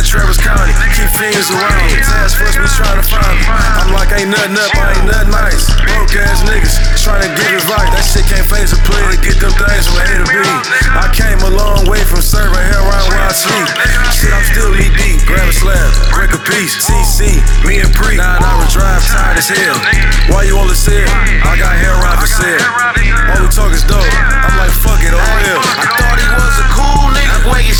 in Travis County, keep fiends around me. Task force be trying to find me. I'm like, ain't nothing up, I ain't nothing nice. Broke ass niggas trying to get advice. That shit can't phase a player to get them things from A to B. I came a long way from serving heroin where I sleep. Shit, I'm still knee deep. Grab a slab, break a piece. CC, me and Pre. 9-hour drive, tired as hell. Why you on the sale? I got heroin for sale. All we talk is dope. I'm like, fuck it, oh hell. I thought he was a cool nigga. Boy,